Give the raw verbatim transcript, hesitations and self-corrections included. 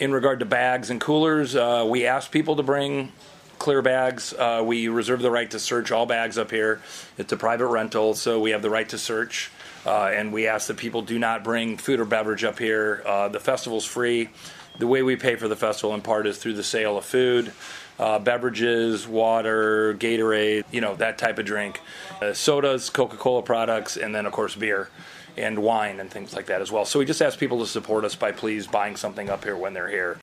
in regard to bags and coolers, uh, we ask people to bring clear bags. Uh, we reserve the right to search all bags up here. It's a private rental, so we have the right to search. Uh, and we ask that people do not bring food or beverage up here. Uh, the festival's free. The way we pay for the festival in part is through the sale of food, uh, beverages, water, Gatorade, you know, that type of drink, uh, sodas, Coca-Cola products, and then, of course, beer and wine and things like that as well. So we just ask people to support us by please buying something up here when they're here.